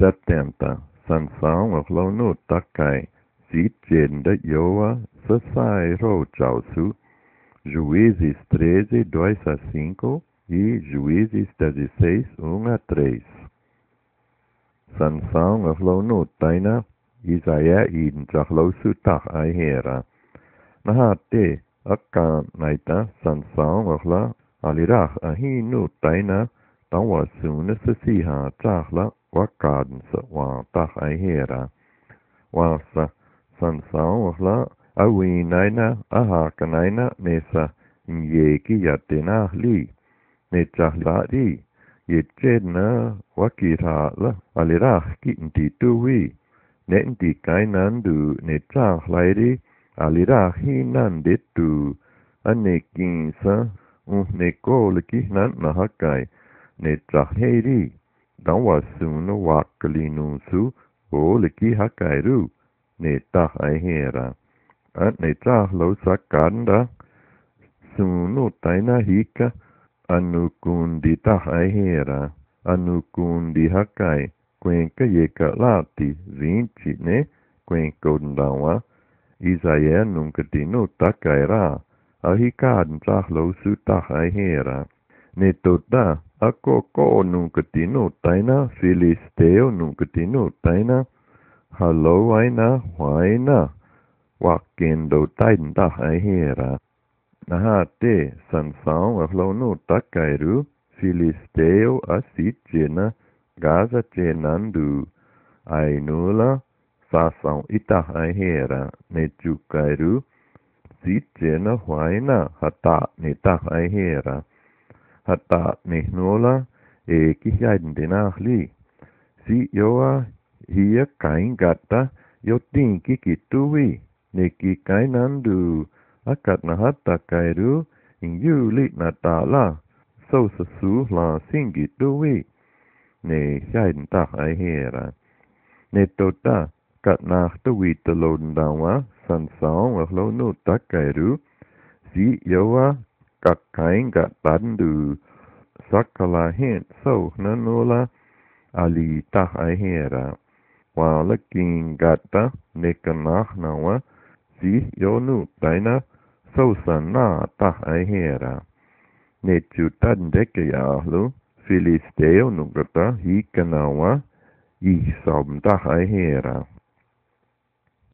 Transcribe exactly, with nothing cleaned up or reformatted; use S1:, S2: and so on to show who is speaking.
S1: settenta, Sansão of Lonu Takai, Zitjen de Iowa, Sassai Ro Jausu, Juízes treze, dois a cinco e Juízes dezesseis, um a três. Sansão of Lonu Taina, Isaia in Jahlosu Tach Aihera. Nahate, Akka Naita, Sansão of La, Alirach Ahinu Taina, Tawa Suna Sasiha Jahla, Wakadan Sa Wa Tach Aihera. Wasa, Sansão of La, Awi Naina, Ahaka Naina, Nesa, Nyeki Yatena Li, Nechahli, Yetchena, Wakira La, Alirach Kinti Tuwi, Nenti Kainandu, Nechahlairi, Alirach Hinanditu, Anekinsa, Unnekoliki Nan Nahakai, Nechaheri, Dawasuna Wakalinusu, Oliki Hakairu, Netah Aihera, At Netahlo Sakanda, Sunu Taina Hika, Anukundi Tah Aihera, Anukundi Hakai, Quenka Yeka Lati, Vinci Ne, Quenkondawa, Isaia nunca tinu takaira, Ahikan Tahlo Sutah Aihera, Netota, Akoko nunca tinu taina, Filisteo nunca tinu taina, Hallo aina, Waina, Wakendo tain tah Aihera. Nahate, Sansão aflonu takairu, Filisteo asitjena, Gaza jenandu, Ainula, Sassão itah Aihera, Nechukairu, Sitjena Waina, Hata netah Aihera. Hata nehnola, e kihaiden denahli. Si yoa, hiya kain gata, yotin kikituwi, neki kainandu, akat na hata kairu, in yuli natala, so sasu la singituwi, ne haiden tah Aihera. Ne tota, kat na tuwi talon dawa, Sansão of Lonu Takairu, si yoa, kakain gatandu, sakala hent so nanola, ali tah Aihera. Wala king gata, nekanah nawa, si yonu taina, so sana tah Aihera. Nechutan dekayahlu, Filisteo nugata hikanawa, Isom tah Aihera.